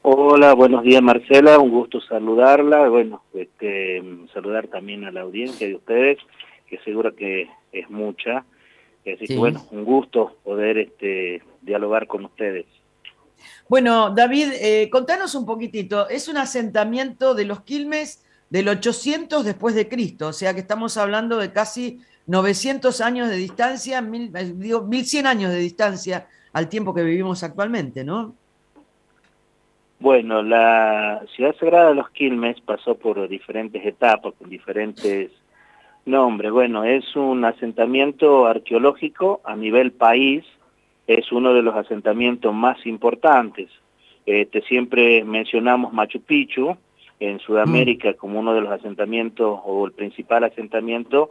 Hola, buenos días Marcela, un gusto saludarla, bueno, saludar también a la audiencia de ustedes, que seguro que es mucha, así que Sí. bueno, un gusto poder dialogar con ustedes. Bueno, David, contanos un poquitito. Es un asentamiento de los Quilmes del 800 después de Cristo, o sea que estamos hablando de casi 900 años de distancia, 1100 años de distancia al tiempo que vivimos actualmente, ¿no? Bueno, la ciudad sagrada de los Quilmes pasó por diferentes etapas, con diferentes nombres. Bueno, es un asentamiento arqueológico a nivel país, es uno de los asentamientos más importantes. Siempre mencionamos Machu Picchu en Mm, Sudamérica como uno de los asentamientos o el principal asentamiento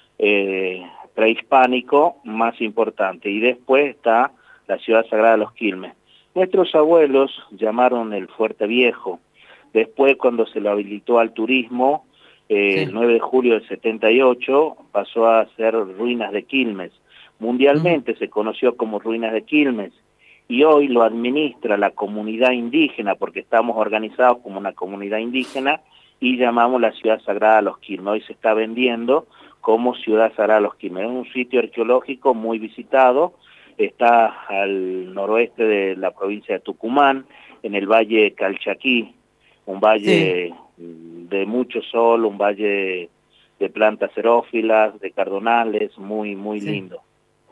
prehispánico más importante. Y después está la ciudad sagrada de los Quilmes. Nuestros abuelos llamaron el Fuerte Viejo. Después, cuando se lo habilitó al turismo, el sí. 9 de julio del 78 pasó a ser Ruinas de Quilmes. Ujú. Mundialmente se conoció como Ruinas de Quilmes y hoy lo administra la comunidad indígena porque estamos organizados como una comunidad indígena y llamamos la Ciudad Sagrada de los Quilmes. Hoy se está vendiendo como Ciudad Sagrada de los Quilmes. Es un sitio arqueológico muy visitado, está al noroeste de la provincia de Tucumán, en el Valle Calchaquí, un Sí. valle de mucho sol, un valle de plantas xerófilas, de cardonales, muy, muy Sí. lindo.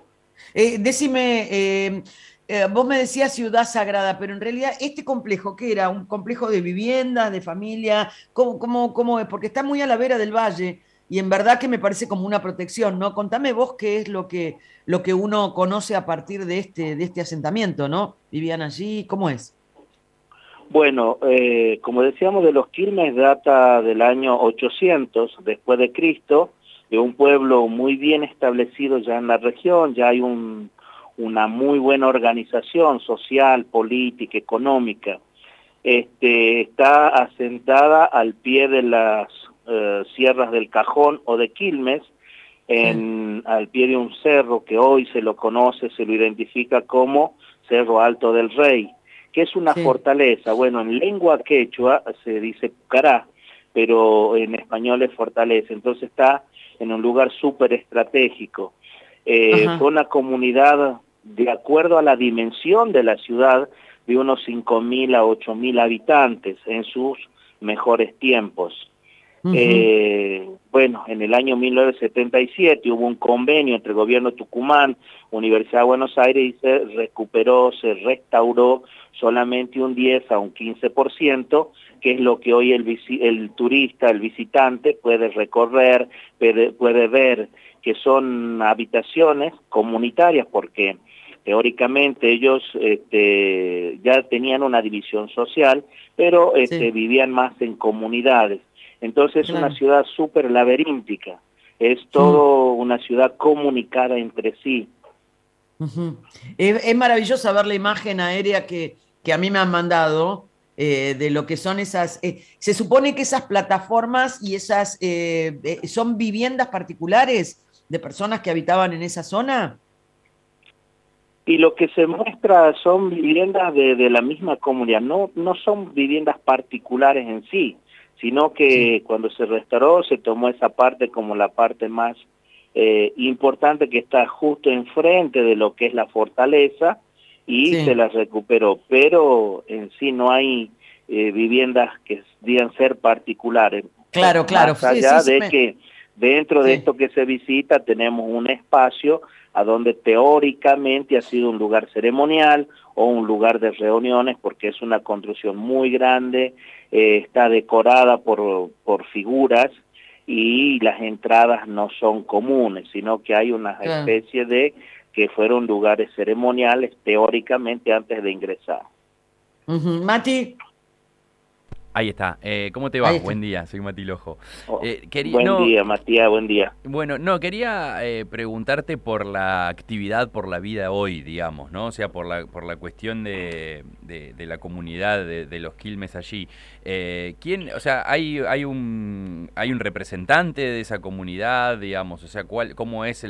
Decime, vos me decías ciudad sagrada, pero en realidad este complejo, ¿qué era? ¿Un complejo de viviendas, de familia? ¿Cómo es? Porque está muy a la vera del valle y en verdad que me parece como una protección, ¿no? Contame vos qué es lo que uno conoce a partir de este asentamiento, ¿no? ¿Vivían allí? ¿Cómo es? Bueno, como decíamos, de los Quilmes data del año 800 después de Cristo, de un pueblo muy bien establecido ya en la región, ya hay una muy buena organización social, política, económica. Está asentada al pie de las sierras del Cajón o de Quilmes, Sí, al pie de un cerro que hoy se lo conoce, se lo identifica como Cerro Alto del Rey, que es una sí. fortaleza. Bueno, en lengua quechua se dice Pucará, pero en español es fortaleza. Entonces está en un lugar súper estratégico. Fue Ajá. una comunidad, de acuerdo a la dimensión de la ciudad, de unos 5.000 a 8.000 habitantes en sus mejores tiempos. Ujú. Bueno, en el año 1977 hubo un convenio entre el gobierno de Tucumán, Universidad de Buenos Aires, y se recuperó, se restauró solamente un 10 a un 15%, que es lo que hoy el turista, el visitante puede recorrer, puede ver, que son habitaciones comunitarias, porque teóricamente ellos ya tenían una división social, pero Sí, vivían más en comunidades. Entonces es una claro. ciudad súper laberíntica, es Mm. todo una ciudad comunicada entre sí. Ujú. Es maravilloso ver la imagen aérea que a mí me han mandado de lo que son esas. Se supone que esas plataformas y esas son viviendas particulares de personas que habitaban en esa zona. Y lo que se muestra son viviendas de la misma comunidad, no son viviendas particulares en sí, sino Sí. que cuando se restauró se tomó esa parte como la parte más importante, que está justo enfrente de lo que es la fortaleza, y se Sí, la recuperó, pero en sí no hay viviendas que digan ser particulares. Bueno, claro, claro. más Sí, sí, allá sí, de que dentro de esto sí. que se visita tenemos un espacio a donde teóricamente ha sido un lugar ceremonial o un lugar de reuniones, porque es una construcción muy grande, está decorada por figuras, y las entradas no son comunes, sino que hay una Claro. especie de que fueron lugares ceremoniales teóricamente antes de ingresar. Ujú. Mati, Ahí está. ¿Cómo te ahí va? está. Buen día, soy Mati Lojo. Oh, Quería, buen no, día, Matías, buen día. bueno, no, quería preguntarte por la actividad, por la vida hoy, digamos, ¿no? O sea, por la cuestión de la comunidad de los Quilmes allí. ¿Quién, o sea, hay un representante de esa comunidad, digamos? O sea, cómo es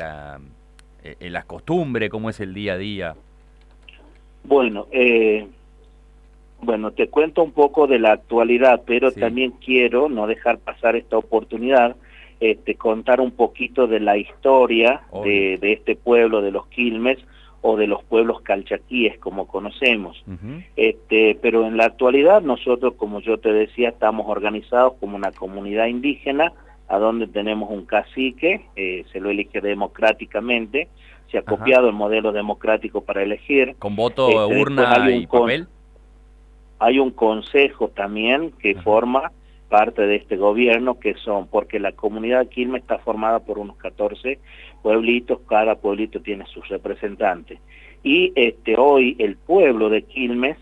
las costumbres, cómo es el día a día? Bueno, Bueno, te cuento un poco de la actualidad, pero Sí. también quiero no dejar pasar esta oportunidad, contar un poquito de la historia Obvio. de este pueblo, de los Quilmes, o de los pueblos calchaquíes, como conocemos. Ujú. Pero en la actualidad nosotros, como yo te decía, estamos organizados como una comunidad indígena, a donde tenemos un cacique, se lo elige democráticamente, se ha Ajá. copiado el modelo democrático para elegir. ¿Con voto, Después urna y papel? hay un consejo también que Ajá. forma parte de este gobierno, que son, porque la comunidad de Quilmes está formada por unos 14 pueblitos, cada pueblito tiene sus representantes. Y hoy el pueblo de Quilmes,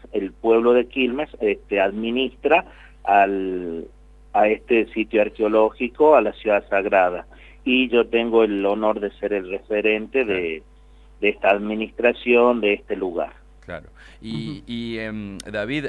administra a este sitio arqueológico, a la ciudad sagrada. Y yo tengo el honor de ser el referente Claro. de esta administración, de este lugar. Claro. David,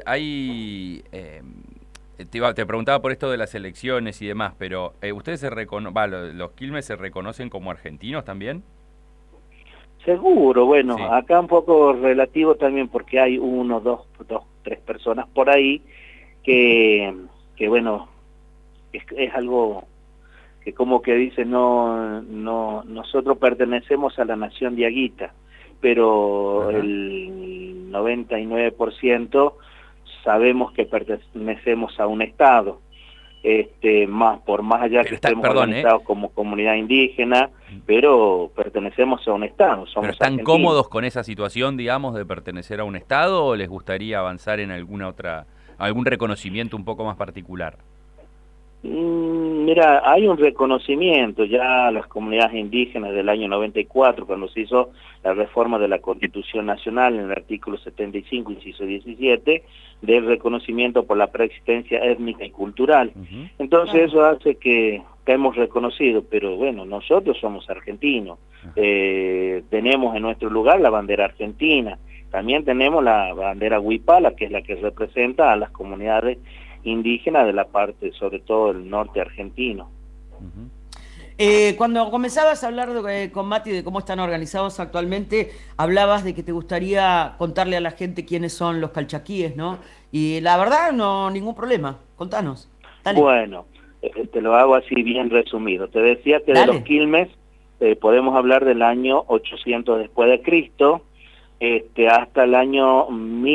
te preguntaba por esto de las elecciones y demás, pero ¿ustedes los Quilmes se reconocen como argentinos también? Seguro, bueno, Sí. acá un poco relativo también, porque hay uno, dos, tres personas por ahí que bueno, es algo que como que dice, nosotros pertenecemos a la nación diaguita, pero Ajá. el 99% sabemos que pertenecemos a un Estado. Por más allá Pero que está, estemos perdón, organizados como comunidad indígena, pero pertenecemos a un Estado, ¿pero somos están argentinos. cómodos con esa situación, digamos, de pertenecer a un Estado o les gustaría avanzar en algún reconocimiento un poco más particular? Mira, hay un reconocimiento ya a las comunidades indígenas del año 94, cuando se hizo la reforma de la Constitución Nacional en el artículo 75, inciso 17, del reconocimiento por la preexistencia étnica y cultural. Ujú. Entonces Claro. eso hace que hemos reconocido, pero bueno, nosotros somos argentinos. Ajá. Tenemos en nuestro lugar la bandera argentina, también tenemos la bandera huipala, que es la que representa a las comunidades indígenas de la parte, sobre todo del norte argentino. Ujú. Cuando comenzabas a hablar con Mati de cómo están organizados actualmente, hablabas de que te gustaría contarle a la gente quiénes son los calchaquíes, ¿no? Y la verdad, no, ningún problema. Contanos. Dale, Bueno, te lo hago así bien resumido. Te decía que de los dale. Quilmes podemos hablar del año 800 después de Cristo, hasta el año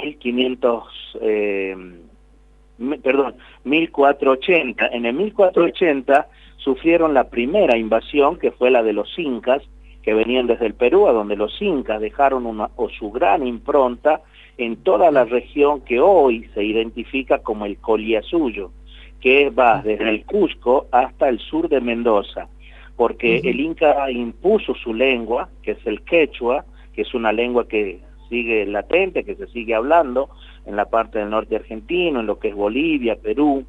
1480. En el 1480 sufrieron la primera invasión, que fue la de los incas, que venían desde el Perú, a donde los incas dejaron su gran impronta en toda la región que hoy se identifica como el Collasuyo, que va desde el Cusco hasta el sur de Mendoza, porque el Inca impuso su lengua, que es el quechua, que es una lengua que sigue latente, que se sigue hablando en la parte del norte argentino, en lo que es Bolivia, Perú,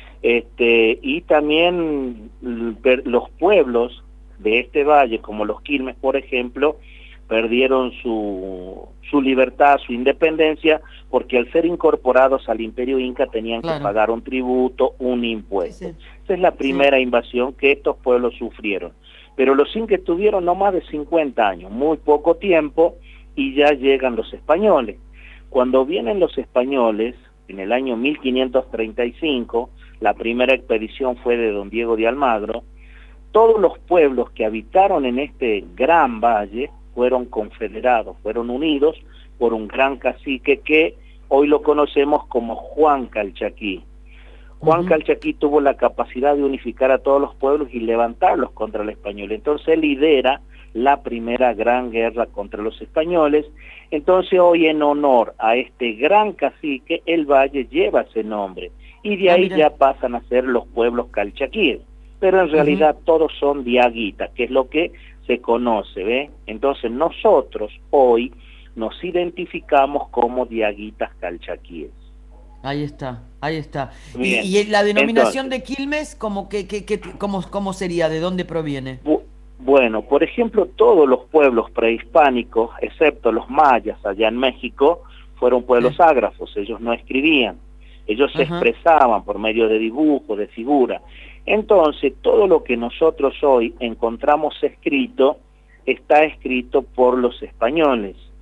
y también los pueblos de este valle, como los Quilmes, por ejemplo, perdieron su libertad, su independencia, porque al ser incorporados al Imperio Inca tenían que pagar un tributo, un impuesto. Sí, sí. Esa es la primera invasión que estos pueblos sufrieron. Pero los incas tuvieron no más de 50 años, muy poco tiempo, y ya llegan los españoles. Cuando vienen los españoles, en el año 1535, la primera expedición fue de don Diego de Almagro, todos los pueblos que habitaron en este gran valle fueron confederados, fueron unidos por un gran cacique que hoy lo conocemos como Juan Calchaquí. Juan Calchaquí tuvo la capacidad de unificar a todos los pueblos y levantarlos contra el español. Entonces él lidera la primera gran guerra contra los españoles. Entonces hoy, en honor a este gran cacique, el valle lleva ese nombre. Y de ahí ya pasan a ser los pueblos calchaquíes. Pero en realidad todos son diaguitas, que es lo que se conoce, ¿ve? Entonces nosotros hoy nos identificamos como diaguitas calchaquíes. Ahí está, ahí está. Bien. Y la denominación Entonces, de Quilmes, ¿cómo sería? ¿De dónde proviene? Bueno, por ejemplo, todos los pueblos prehispánicos, excepto los mayas allá en México, fueron pueblos ágrafos, ellos no escribían, ellos se expresaban por medio de dibujos, de figuras. Entonces, todo lo que nosotros hoy encontramos escrito, está escrito por los españoles.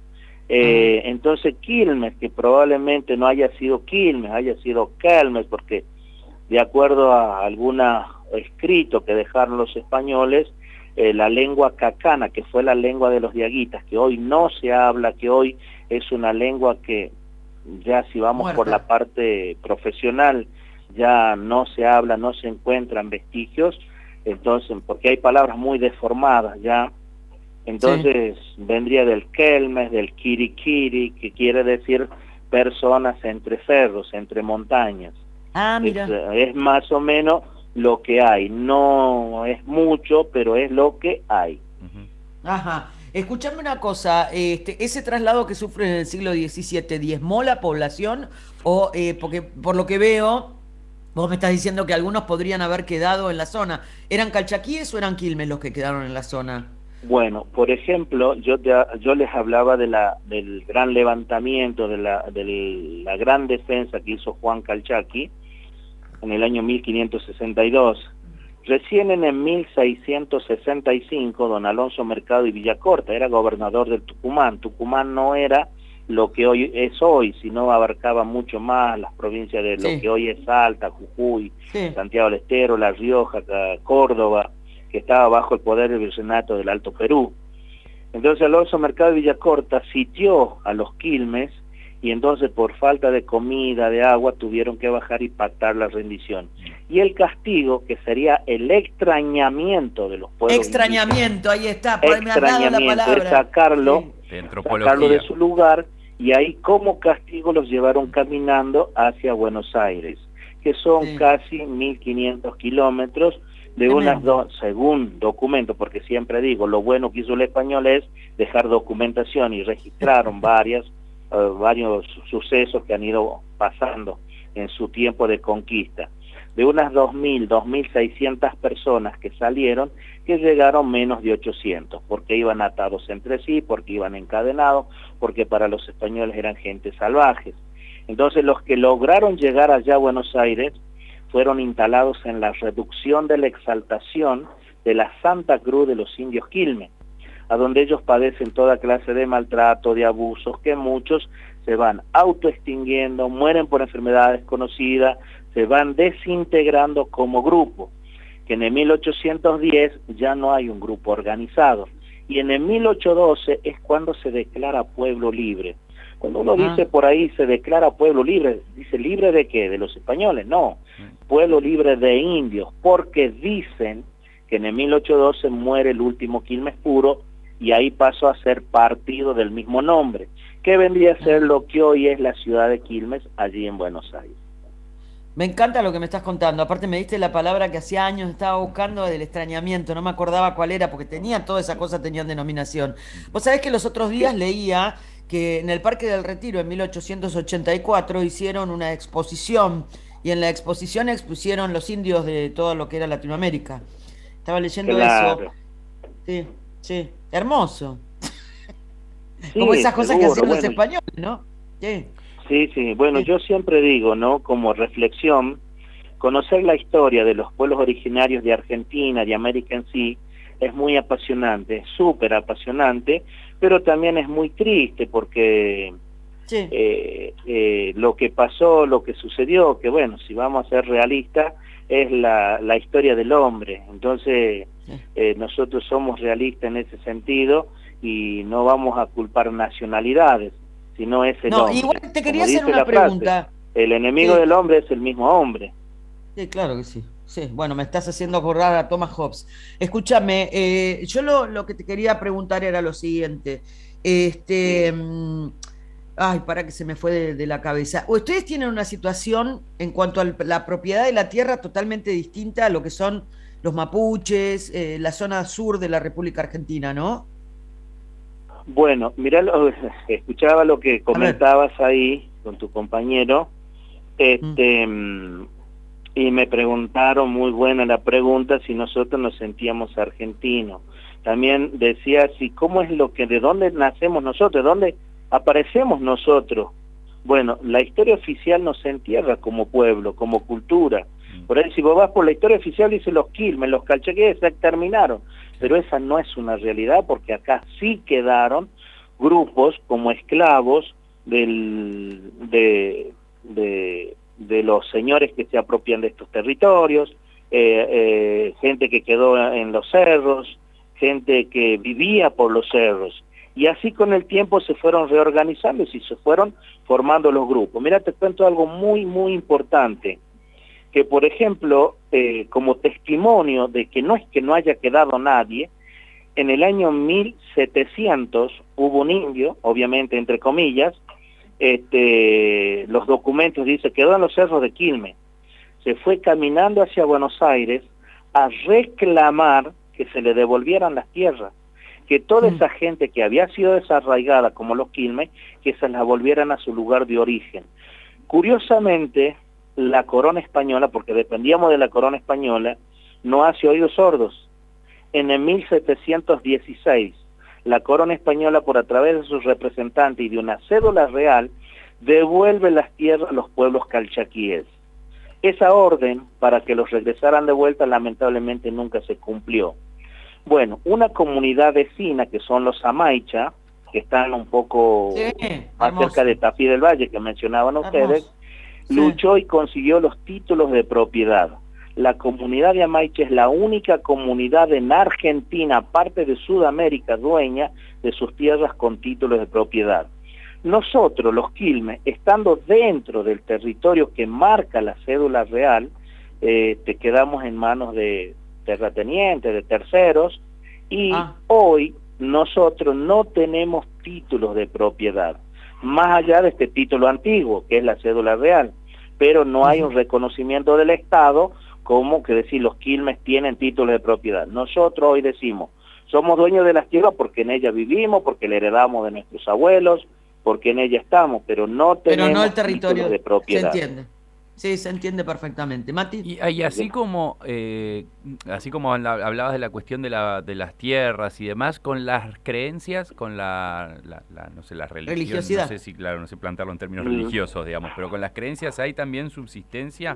Entonces Quilmes, que probablemente no haya sido Quilmes, haya sido Kelmes, porque de acuerdo a algún escrito que dejaron los españoles, la lengua cacana, que fue la lengua de los diaguitas, que hoy no se habla, que hoy es una lengua que ya si vamos muerta por la parte profesional, ya no se habla, no se encuentran vestigios, entonces, porque hay palabras muy deformadas ya, entonces vendría del Kelmes, del Kirikiri, que quiere decir personas entre cerros, entre montañas. Ah, mira. Es más o menos lo que hay, no es mucho, pero es lo que hay. Ajá. Escuchame una cosa, ese traslado que sufre en el siglo XVII, ¿diezmó la población? O, porque por lo que veo, vos me estás diciendo que algunos podrían haber quedado en la zona. ¿Eran calchaquíes o eran quilmes los que quedaron en la zona? Bueno, por ejemplo, yo les hablaba del gran levantamiento, de la gran defensa que hizo Juan Calchaquí en el año 1562. Recién en el 1665, don Alonso Mercado y Villacorta era gobernador del Tucumán. Tucumán no era lo que hoy es hoy, sino abarcaba mucho más las provincias de lo que hoy es Salta, Jujuy, Santiago del Estero, La Rioja, Córdoba, que estaba bajo el poder del virreinato del Alto Perú. Entonces Alonso Mercado y Villacorta sitió a los Quilmes y entonces por falta de comida, de agua, tuvieron que bajar y pactar la rendición. Y el castigo, que sería el extrañamiento de los pueblos extrañamiento, ahí está, me has dado la palabra. Es sacarlo de su lugar, y ahí como castigo los llevaron caminando hacia Buenos Aires, que son casi 1500 kilómetros, de unas dos, según documento, porque siempre digo, lo bueno que hizo el español es dejar documentación, y registraron varios sucesos que han ido pasando en su tiempo de conquista. De unas 2.600 personas que salieron, que llegaron menos de 800, porque iban atados entre sí, porque iban encadenados, porque para los españoles eran gente salvajes. Entonces los que lograron llegar allá a Buenos Aires fueron instalados en la reducción de la exaltación de la Santa Cruz de los indios Quilmes, a donde ellos padecen toda clase de maltrato, de abusos, que muchos se van autoextinguiendo, mueren por enfermedades conocidas, se van desintegrando como grupo, que en el 1810 ya no hay un grupo organizado, y en el 1812 es cuando se declara pueblo libre. Cuando uno dice por ahí se declara pueblo libre, dice ¿libre de qué? ¿De los españoles? No, pueblo libre de indios, porque dicen que en el 1812 muere el último Quilmes puro, y ahí pasó a ser partido del mismo nombre, que vendría a ser lo que hoy es la ciudad de Quilmes, allí en Buenos Aires. Me encanta lo que me estás contando. Aparte me diste la palabra que hacía años estaba buscando, del extrañamiento. No me acordaba cuál era, porque tenía toda esa cosa, tenían denominación. Vos sabés que los otros días leía que en el Parque del Retiro, en 1884, hicieron una exposición, y en la exposición expusieron los indios de todo lo que era Latinoamérica. Estaba leyendo eso. Sí, sí, hermoso. Sí, como esas cosas que hacían los españoles, ¿no? Sí. Sí, bueno, yo siempre digo, ¿no? Como reflexión, conocer la historia de los pueblos originarios de Argentina, de América en sí, es muy apasionante, es súper apasionante, pero también es muy triste porque lo que pasó, lo que sucedió, que bueno, si vamos a ser realistas, es la historia del hombre. Entonces, nosotros somos realistas en ese sentido y no vamos a culpar nacionalidades, sino es el hombre. Igual te quería hacer una pregunta. Frase, el enemigo del hombre es el mismo hombre. Sí, claro que sí. Sí, bueno, me estás haciendo acordar a Thomas Hobbes. Escúchame, yo lo que te quería preguntar era lo siguiente. Ay, para que se me fue de la cabeza. Ustedes tienen una situación en cuanto a la propiedad de la tierra totalmente distinta a lo que son los mapuches, la zona sur de la República Argentina, ¿no? Bueno, mirá, escuchaba lo que comentabas ahí con tu compañero, y me preguntaron, muy buena la pregunta, si nosotros nos sentíamos argentinos. También decía, si cómo es lo que, de dónde nacemos nosotros, de dónde aparecemos nosotros. Bueno, la historia oficial nos entierra como pueblo, como cultura. Por ahí si vos vas por la historia oficial dice los Quilmes, los calchaquíes se exterminaron, pero esa no es una realidad, porque acá sí quedaron grupos como esclavos de los señores que se apropian de estos territorios, gente que quedó en los cerros, gente que vivía por los cerros, y así con el tiempo se fueron reorganizando y se fueron formando los grupos. Mira, te cuento algo muy, muy importante, que por ejemplo, como testimonio de que no haya quedado nadie, en el año 1700 hubo un indio, obviamente entre comillas, los documentos dicen, quedó en los cerros de Quilmes, se fue caminando hacia Buenos Aires a reclamar que se le devolvieran las tierras, que toda esa gente que había sido desarraigada como los Quilmes, que se las volvieran a su lugar de origen. Curiosamente, la corona española, porque dependíamos de la corona española, no hace oídos sordos. En el 1716, la corona española, por a través de sus representantes y de una cédula real, devuelve las tierras a los pueblos calchaquíes. Esa orden, para que los regresaran de vuelta, lamentablemente nunca se cumplió. Bueno, una comunidad vecina, que son los Amaicha, que están un poco más cerca de Tafí del Valle, que mencionaban ustedes, luchó y consiguió los títulos de propiedad. La comunidad de Amaicha es la única comunidad en Argentina, aparte de Sudamérica, dueña de sus tierras con títulos de propiedad. Nosotros, los Quilmes, estando dentro del territorio que marca la cédula real, quedamos en manos de terratenientes, de terceros, y hoy nosotros no tenemos títulos de propiedad, más allá de este título antiguo, que es la cédula real, pero no hay un reconocimiento del Estado como que decir los Quilmes tienen títulos de propiedad. Nosotros hoy decimos, somos dueños de las tierras porque en ellas vivimos, porque la heredamos de nuestros abuelos, porque en ella estamos, pero no tenemos el territorio títulos de propiedad. se entiende. Sí, se entiende perfectamente. Mati. Y así como hablabas de la cuestión de las tierras y demás, con las creencias, con no sé, la religión, religiosidad. No sé si, claro, no sé plantearlo en términos religiosos, digamos, pero con las creencias ¿hay también subsistencia?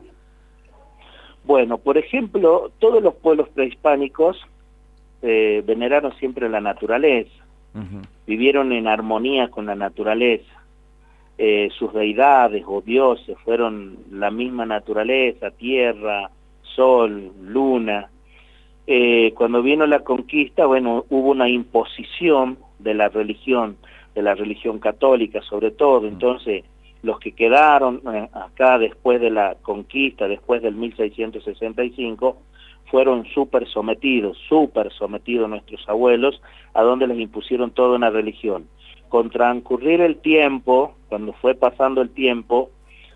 Bueno, por ejemplo, todos los pueblos prehispánicos veneraron siempre la naturaleza, vivieron en armonía con la naturaleza. Sus deidades o dioses fueron la misma naturaleza, tierra, sol, luna. Cuando vino la conquista, bueno, hubo una imposición de la religión católica sobre todo. Entonces, los que quedaron acá después de la conquista, después del 1665, fueron súper sometidos nuestros abuelos, a donde les impusieron toda una religión. Con transcurrir el tiempo, cuando fue pasando el tiempo,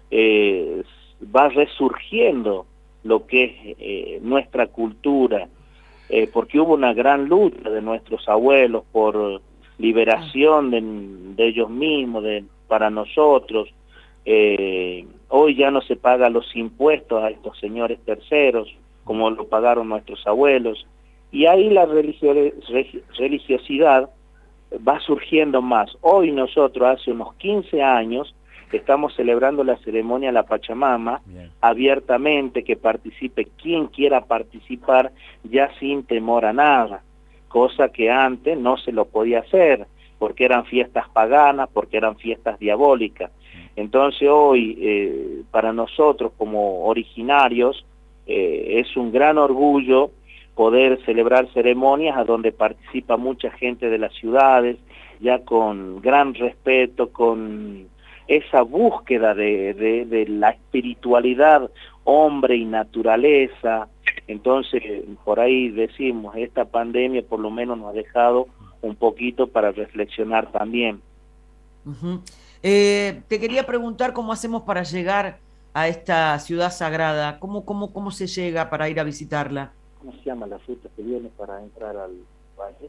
va resurgiendo lo que es nuestra cultura, porque hubo una gran lucha de nuestros abuelos por liberación de ellos mismos, para nosotros. Hoy ya no se pagan los impuestos a estos señores terceros, como lo pagaron nuestros abuelos, y ahí la religiosidad va surgiendo más. Hoy nosotros, hace unos 15 años, estamos celebrando la ceremonia de la Pachamama, abiertamente, que participe quien quiera participar, ya sin temor a nada, cosa que antes no se lo podía hacer, porque eran fiestas paganas, porque eran fiestas diabólicas. Entonces hoy, para nosotros como originarios, es un gran orgullo poder celebrar ceremonias a donde participa mucha gente de las ciudades, ya con gran respeto, con esa búsqueda de la espiritualidad, hombre y naturaleza. Entonces, por ahí decimos, esta pandemia por lo menos nos ha dejado un poquito para reflexionar también. Te quería preguntar cómo hacemos para llegar a esta ciudad sagrada, cómo se llega para ir a visitarla. ¿Cómo se llama la ruta que viene para entrar al valle?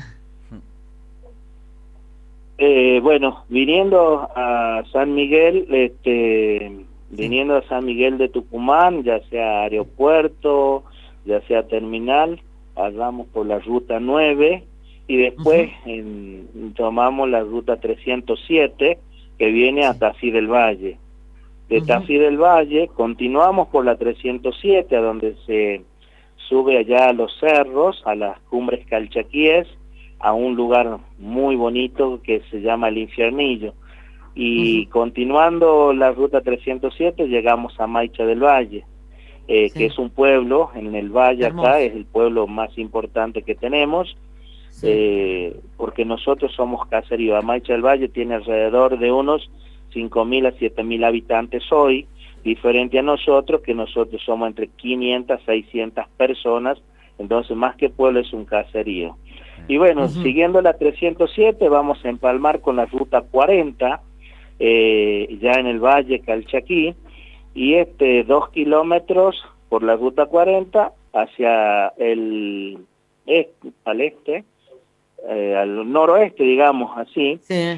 Bueno, viniendo a San Miguel, viniendo a San Miguel de Tucumán, ya sea aeropuerto, ya sea terminal, pasamos por la ruta 9 y después tomamos la ruta 307 que viene a Tafí del Valle. De Tafí del Valle continuamos por la 307 a donde se sube allá a los cerros, a las cumbres calchaquíes. a un lugar muy bonito que se llama El Infiernillo. Y continuando la ruta 307 llegamos a Maicha del Valle, que es un pueblo en el valle. Hermoso. Acá es el pueblo más importante que tenemos, porque nosotros somos caserío. Maicha del Valle tiene alrededor de unos 5.000 a 7.000 habitantes hoy, diferente a nosotros, que nosotros somos entre 500 a 600 personas, entonces más que pueblo es un caserío. Y bueno, siguiendo la 307 vamos a empalmar con la ruta 40, ya en el Valle Calchaquí, y 2 kilómetros por la ruta 40 hacia el al noroeste, digamos así.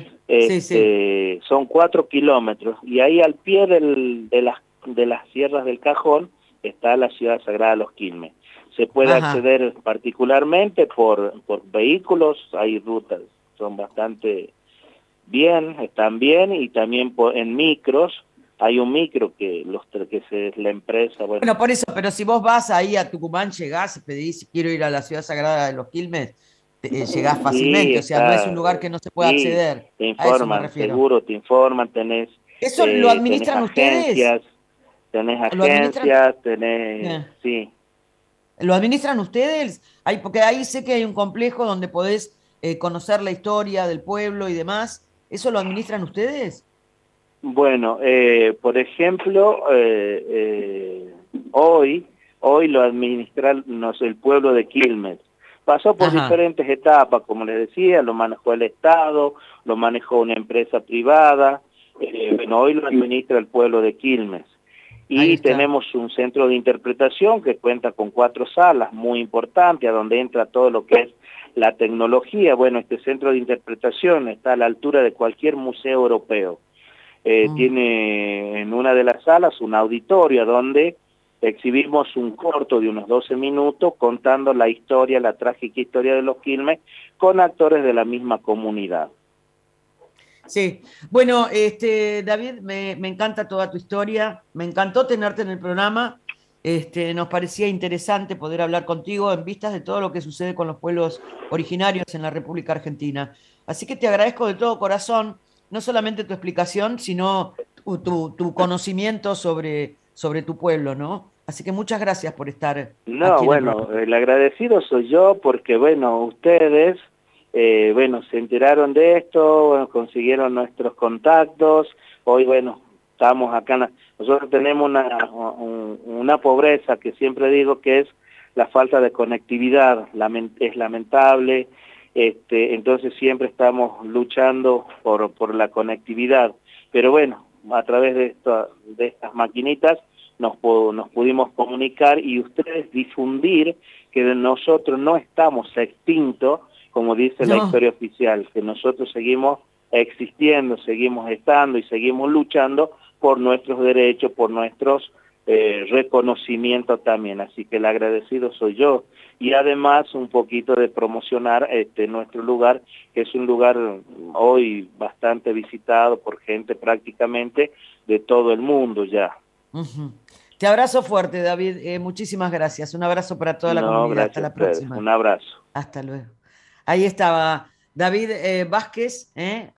Son 4 kilómetros, y ahí al pie de las sierras del Cajón está la ciudad sagrada de Los Quilmes. Se puede acceder particularmente por vehículos, hay rutas, son bastante bien, están bien, y también en micros. Hay un micro que es la empresa. Bueno, por eso, pero si vos vas ahí a Tucumán, llegás y pedís, quiero ir a la ciudad sagrada de Los Quilmes, llegás fácilmente, o sea, no es un lugar que no se pueda acceder. Te informan, seguro, te informan, tenés... ¿Eso lo administran ustedes? Tenés agencias, sí. ¿Lo administran ustedes? Porque ahí sé que hay un complejo donde podés conocer la historia del pueblo y demás. ¿Eso lo administran ustedes? Bueno, por ejemplo, hoy lo administra el pueblo de Quilmes. Pasó por diferentes etapas, como les decía, lo manejó el Estado, lo manejó una empresa privada, bueno, hoy lo administra el pueblo de Quilmes. Y tenemos un centro de interpretación que cuenta con 4 salas muy importantes, a donde entra todo lo que es la tecnología. Bueno, este centro de interpretación está a la altura de cualquier museo europeo. Tiene en una de las salas un auditorio donde exhibimos un corto de unos 12 minutos contando la historia, la trágica historia de Los Quilmes, con actores de la misma comunidad. Sí, bueno, David, me encanta toda tu historia, me encantó tenerte en el programa, nos parecía interesante poder hablar contigo en vistas de todo lo que sucede con los pueblos originarios en la República Argentina. Así que te agradezco de todo corazón, no solamente tu explicación, sino tu conocimiento sobre tu pueblo, ¿no? Así que muchas gracias por estar aquí. No, bueno, el agradecido soy yo porque, bueno, ustedes... se enteraron de esto, bueno, consiguieron nuestros contactos. Hoy, bueno, estamos acá. Nosotros tenemos una pobreza que siempre digo que es la falta de conectividad, es lamentable. Entonces siempre estamos luchando por la conectividad. Pero bueno, a través de estas maquinitas nos pudimos comunicar y ustedes difundir que nosotros no estamos extintos, como dice la historia oficial, que nosotros seguimos existiendo, seguimos estando y seguimos luchando por nuestros derechos, por nuestros reconocimientos también. Así que el agradecido soy yo. Y además un poquito de promocionar nuestro lugar, que es un lugar hoy bastante visitado por gente prácticamente de todo el mundo ya. Te abrazo fuerte, David. Muchísimas gracias. Un abrazo para toda la comunidad. Hasta la próxima. Un abrazo. Hasta luego. Ahí estaba David Vázquez,